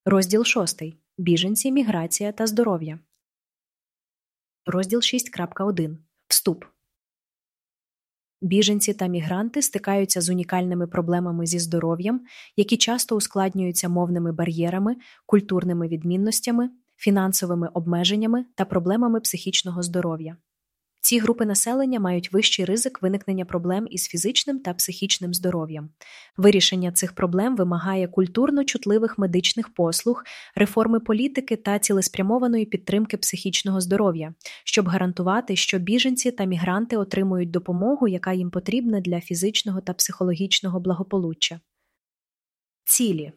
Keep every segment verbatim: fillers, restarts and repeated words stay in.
Розділ шостий. Біженці, міграція та здоров'я. Розділ шість крапка один. Вступ. Біженці та мігранти стикаються з унікальними проблемами зі здоров'ям, які часто ускладнюються мовними бар'єрами, культурними відмінностями, фінансовими обмеженнями та проблемами психічного здоров'я. Ці групи населення мають вищий ризик виникнення проблем із фізичним та психічним здоров'ям. Вирішення цих проблем вимагає культурно-чутливих медичних послуг, реформи політики та цілеспрямованої підтримки психічного здоров'я, щоб гарантувати, що біженці та мігранти отримують допомогу, яка їм потрібна для фізичного та психологічного благополуччя. Цілі.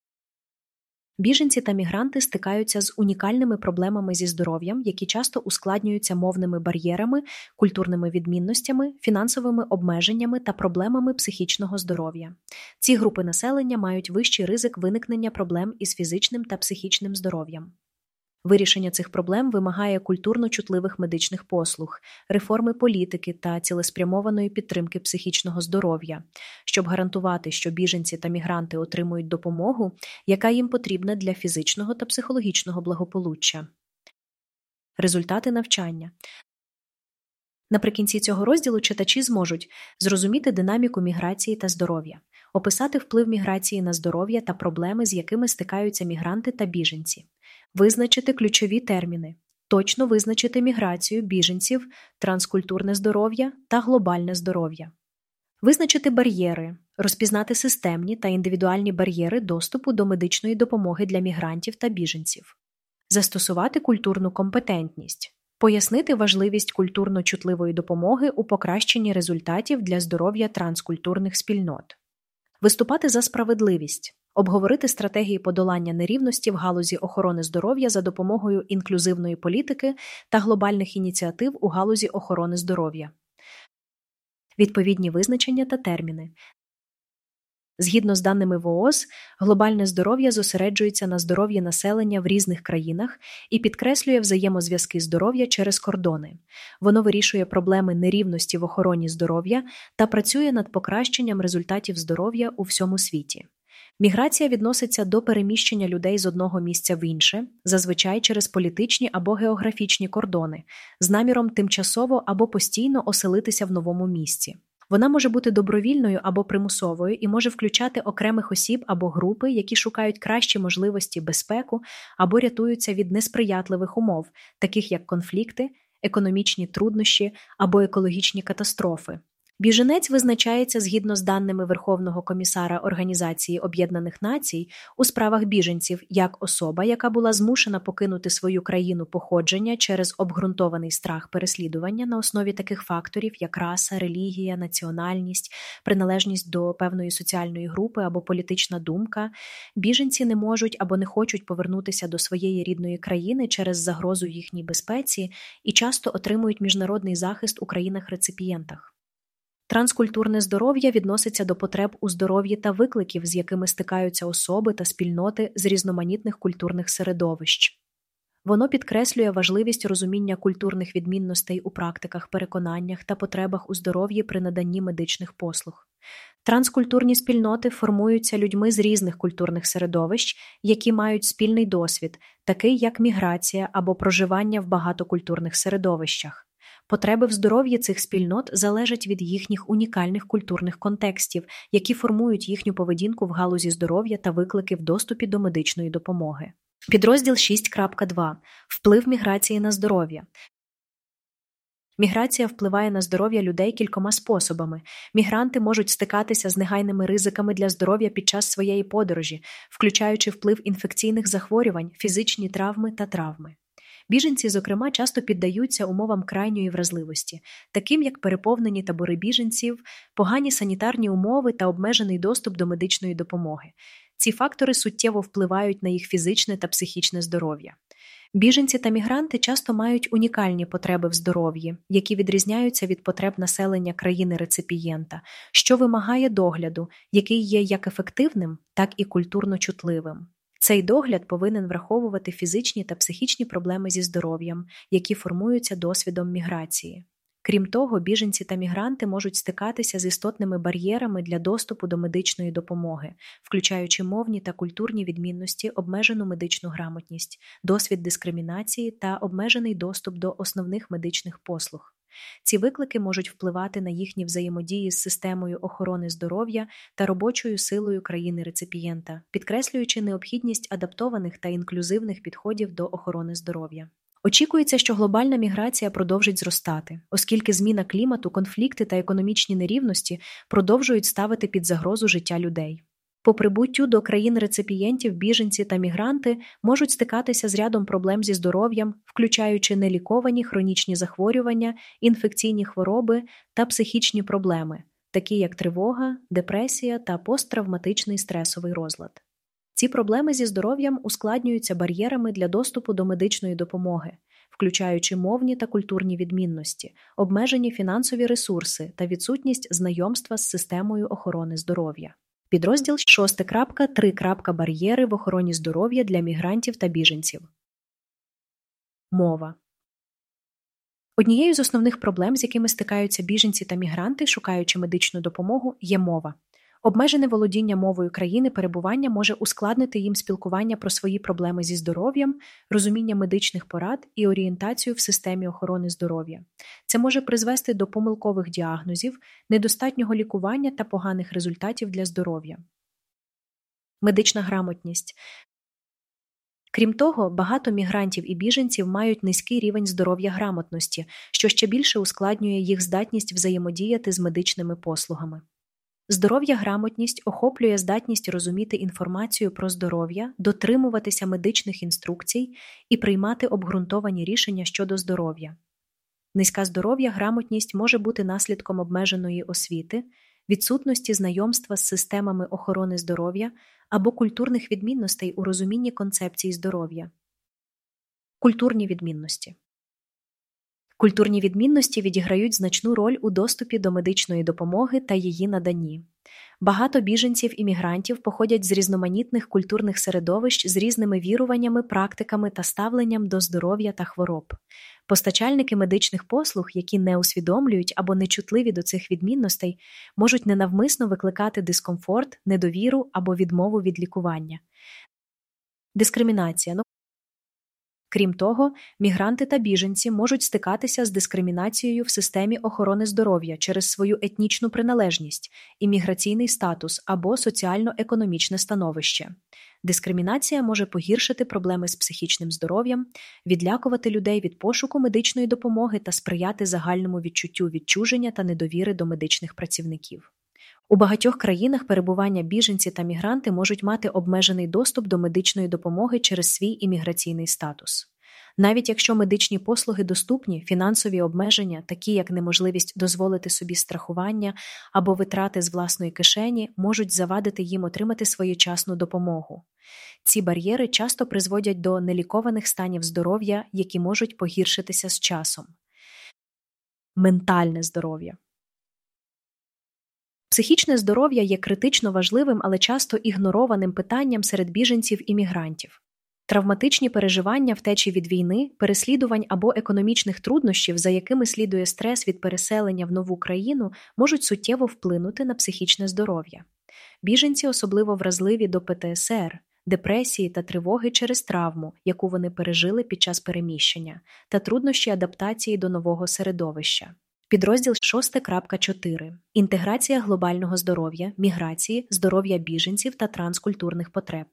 Біженці та мігранти стикаються з унікальними проблемами зі здоров'ям, які часто ускладнюються мовними бар'єрами, культурними відмінностями, фінансовими обмеженнями та проблемами психічного здоров'я. Ці групи населення мають вищий ризик виникнення проблем із фізичним та психічним здоров'ям. Вирішення цих проблем вимагає культурно-чутливих медичних послуг, реформи політики та цілеспрямованої підтримки психічного здоров'я, щоб гарантувати, що біженці та мігранти отримують допомогу, яка їм потрібна для фізичного та психологічного благополуччя. Результати навчання. Наприкінці цього розділу читачі зможуть зрозуміти динаміку міграції та здоров'я, описати вплив міграції на здоров'я та проблеми, з якими стикаються мігранти та біженці, визначити ключові терміни, точно визначити міграцію біженців, транскультурне здоров'я та глобальне здоров'я, визначити бар'єри, розпізнати системні та індивідуальні бар'єри доступу до медичної допомоги для мігрантів та біженців, застосувати культурну компетентність, пояснити важливість культурно-чутливої допомоги у покращенні результатів для здоров'я транскультурних спільнот, виступати за справедливість, обговорити стратегії подолання нерівності в галузі охорони здоров'я за допомогою інклюзивної політики та глобальних ініціатив у галузі охорони здоров'я. Відповідні визначення та терміни. Згідно з даними ВООЗ, глобальне здоров'я зосереджується на здоров'ї населення в різних країнах і підкреслює взаємозв'язки здоров'я через кордони. Воно вирішує проблеми нерівності в охороні здоров'я та працює над покращенням результатів здоров'я у всьому світі. Міграція відноситься до переміщення людей з одного місця в інше, зазвичай через політичні або географічні кордони, з наміром тимчасово або постійно оселитися в новому місці. Вона може бути добровільною або примусовою і може включати окремих осіб або групи, які шукають кращі можливості безпеку або рятуються від несприятливих умов, таких як конфлікти, економічні труднощі або екологічні катастрофи. Біженець визначається згідно з даними Верховного комісара Організації Об'єднаних Націй у справах біженців як особа, яка була змушена покинути свою країну походження через обґрунтований страх переслідування на основі таких факторів, як раса, релігія, національність, приналежність до певної соціальної групи або політична думка. Біженці не можуть або не хочуть повернутися до своєї рідної країни через загрозу їхній безпеці і часто отримують міжнародний захист у країнах-реципієнтах. Транскультурне здоров'я відноситься до потреб у здоров'ї та викликів, з якими стикаються особи та спільноти з різноманітних культурних середовищ. Воно підкреслює важливість розуміння культурних відмінностей у практиках, переконаннях та потребах у здоров'ї при наданні медичних послуг. Транскультурні спільноти формуються людьми з різних культурних середовищ, які мають спільний досвід, такий як міграція або проживання в багатокультурних середовищах. Потреби в здоров'ї цих спільнот залежать від їхніх унікальних культурних контекстів, які формують їхню поведінку в галузі здоров'я та виклики в доступі до медичної допомоги. Підрозділ шість крапка два. Вплив міграції на здоров'я. Міграція впливає на здоров'я людей кількома способами. Мігранти можуть стикатися з негайними ризиками для здоров'я під час своєї подорожі, включаючи вплив інфекційних захворювань, фізичні травми та травми. Біженці, зокрема, часто піддаються умовам крайньої вразливості, таким як переповнені табори біженців, погані санітарні умови та обмежений доступ до медичної допомоги. Ці фактори суттєво впливають на їх фізичне та психічне здоров'я. Біженці та мігранти часто мають унікальні потреби в здоров'ї, які відрізняються від потреб населення країни-реципієнта, що вимагає догляду, який є як ефективним, так і культурно чутливим. Цей догляд повинен враховувати фізичні та психічні проблеми зі здоров'ям, які формуються досвідом міграції. Крім того, біженці та мігранти можуть стикатися з істотними бар'єрами для доступу до медичної допомоги, включаючи мовні та культурні відмінності, обмежену медичну грамотність, досвід дискримінації та обмежений доступ до основних медичних послуг. Ці виклики можуть впливати на їхні взаємодії з системою охорони здоров'я та робочою силою країни-реципієнта, підкреслюючи необхідність адаптованих та інклюзивних підходів до охорони здоров'я. Очікується, що глобальна міграція продовжить зростати, оскільки зміна клімату, конфлікти та економічні нерівності продовжують ставити під загрозу життя людей. По прибуттю до країн-реципієнтів біженці та мігранти можуть стикатися з рядом проблем зі здоров'ям, включаючи неліковані хронічні захворювання, інфекційні хвороби та психічні проблеми, такі як тривога, депресія та посттравматичний стресовий розлад. Ці проблеми зі здоров'ям ускладнюються бар'єрами для доступу до медичної допомоги, включаючи мовні та культурні відмінності, обмежені фінансові ресурси та відсутність знайомства з системою охорони здоров'я. Підрозділ шість крапка три. Бар'єри в охороні здоров'я для мігрантів та біженців. Мова. Однією з основних проблем, з якими стикаються біженці та мігранти, шукаючи медичну допомогу, є мова. Обмежене володіння мовою країни перебування може ускладнити їм спілкування про свої проблеми зі здоров'ям, розуміння медичних порад і орієнтацію в системі охорони здоров'я. Це може призвести до помилкових діагнозів, недостатнього лікування та поганих результатів для здоров'я. Медична грамотність. Крім того, багато мігрантів і біженців мають низький рівень здоров'я грамотності, що ще більше ускладнює їх здатність взаємодіяти з медичними послугами. Здоров'я грамотність охоплює здатність розуміти інформацію про здоров'я, дотримуватися медичних інструкцій і приймати обґрунтовані рішення щодо здоров'я. Низька здоров'я грамотність може бути наслідком обмеженої освіти, відсутності знайомства з системами охорони здоров'я або культурних відмінностей у розумінні концепції здоров'я. Культурні відмінності. Культурні відмінності відіграють значну роль у доступі до медичної допомоги та її наданні. Багато біженців і мігрантів походять з різноманітних культурних середовищ з різними віруваннями, практиками та ставленням до здоров'я та хвороб. Постачальники медичних послуг, які не усвідомлюють або нечутливі до цих відмінностей, можуть ненавмисно викликати дискомфорт, недовіру або відмову від лікування. Дискримінація. Крім того, мігранти та біженці можуть стикатися з дискримінацією в системі охорони здоров'я через свою етнічну приналежність, імміграційний статус або соціально-економічне становище. Дискримінація може погіршити проблеми з психічним здоров'ям, відлякувати людей від пошуку медичної допомоги та сприяти загальному відчуттю відчуження та недовіри до медичних працівників. У багатьох країнах перебування біженці та мігранти можуть мати обмежений доступ до медичної допомоги через свій імміграційний статус. Навіть якщо медичні послуги доступні, фінансові обмеження, такі як неможливість дозволити собі страхування або витрати з власної кишені, можуть завадити їм отримати своєчасну допомогу. Ці бар'єри часто призводять до нелікованих станів здоров'я, які можуть погіршитися з часом. Ментальне здоров'я. Психічне здоров'я є критично важливим, але часто ігнорованим питанням серед біженців і мігрантів. Травматичні переживання, втечі від війни, переслідувань або економічних труднощів, за якими слідує стрес від переселення в нову країну, можуть суттєво вплинути на психічне здоров'я. Біженці особливо вразливі до пе те ес ер, депресії та тривоги через травму, яку вони пережили під час переміщення, та труднощі адаптації до нового середовища. Підрозділ шість крапка чотири. Інтеграція глобального здоров'я, міграції, здоров'я біженців та транскультурних потреб.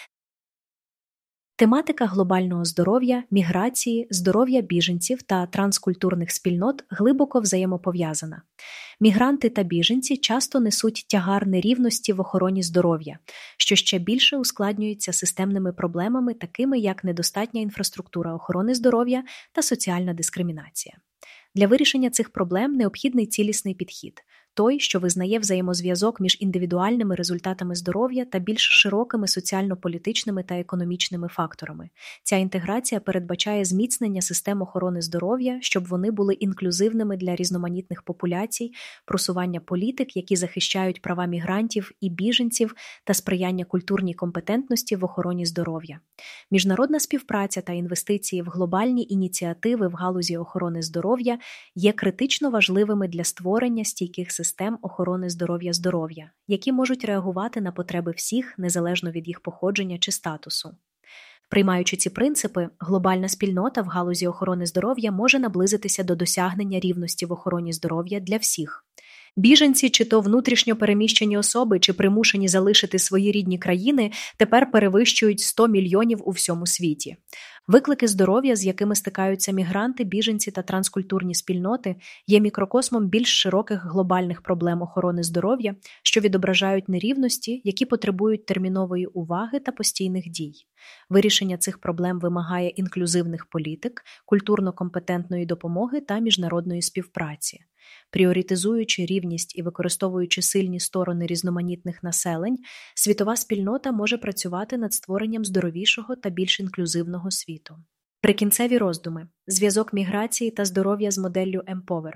Тематика глобального здоров'я, міграції, здоров'я біженців та транскультурних спільнот глибоко взаємопов'язана. Мігранти та біженці часто несуть тягар нерівності в охороні здоров'я, що ще більше ускладнюється системними проблемами, такими як недостатня інфраструктура охорони здоров'я та соціальна дискримінація. Для вирішення цих проблем необхідний цілісний підхід, той, що визнає взаємозв'язок між індивідуальними результатами здоров'я та більш широкими соціально-політичними та економічними факторами. Ця інтеграція передбачає зміцнення систем охорони здоров'я, щоб вони були інклюзивними для різноманітних популяцій, просування політик, які захищають права мігрантів і біженців, та сприяння культурній компетентності в охороні здоров'я. Міжнародна співпраця та інвестиції в глобальні ініціативи в галузі охорони здоров'я є критично важливими для створення стійких систем охорони здоров'я здоров'я, які можуть реагувати на потреби всіх, незалежно від їх походження чи статусу. Приймаючи ці принципи, глобальна спільнота в галузі охорони здоров'я може наблизитися до досягнення рівності в охороні здоров'я для всіх. Біженці, чи то внутрішньо переміщені особи, чи примушені залишити свої рідні країни, тепер перевищують сто мільйонів у всьому світі. Виклики здоров'я, з якими стикаються мігранти, біженці та транскультурні спільноти, є мікрокосмом більш широких глобальних проблем охорони здоров'я, що відображають нерівності, які потребують термінової уваги та постійних дій. Вирішення цих проблем вимагає інклюзивних політик, культурно-компетентної допомоги та міжнародної співпраці. Пріоритизуючи рівність і використовуючи сильні сторони різноманітних населень, світова спільнота може працювати над створенням здоровішого та більш інклюзивного світу. Прикінцеві роздуми. Зв'язок міграції та здоров'я з моделлю Empower.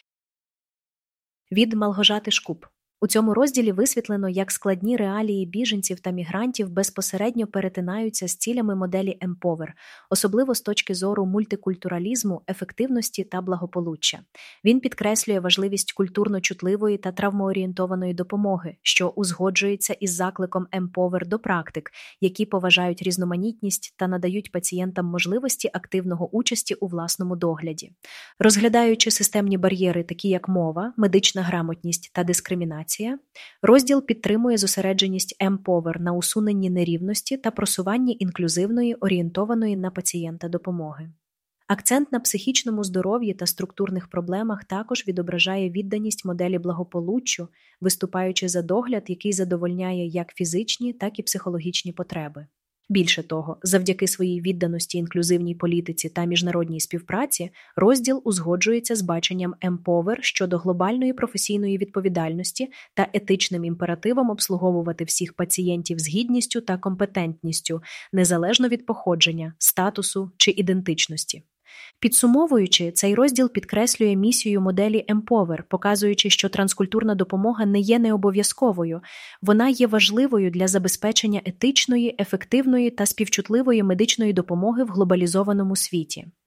Від Малгожати Шкуп. У цьому розділі висвітлено, як складні реалії біженців та мігрантів безпосередньо перетинаються з цілями моделі Empower, особливо з точки зору мультикультуралізму, ефективності та благополуччя. Він підкреслює важливість культурно-чутливої та травмоорієнтованої допомоги, що узгоджується із закликом Empower до практик, які поважають різноманітність та надають пацієнтам можливості активного участі у власному догляді. Розглядаючи системні бар'єри, такі як мова, медична грамотність та дискримінація, розділ підтримує зосередженість Empower на усуненні нерівності та просуванні інклюзивної, орієнтованої на пацієнта допомоги. Акцент на психічному здоров'ї та структурних проблемах також відображає відданість моделі благополуччю, виступаючи за догляд, який задовольняє як фізичні, так і психологічні потреби. Більше того, завдяки своїй відданості інклюзивній політиці та міжнародній співпраці, розділ узгоджується з баченням Empower щодо глобальної професійної відповідальності та етичним імперативом обслуговувати всіх пацієнтів з гідністю та компетентністю, незалежно від походження, статусу чи ідентичності. Підсумовуючи, цей розділ підкреслює місію моделі Empower, показуючи, що транскультурна допомога не є необов'язковою, вона є важливою для забезпечення етичної, ефективної та співчутливої медичної допомоги в глобалізованому світі.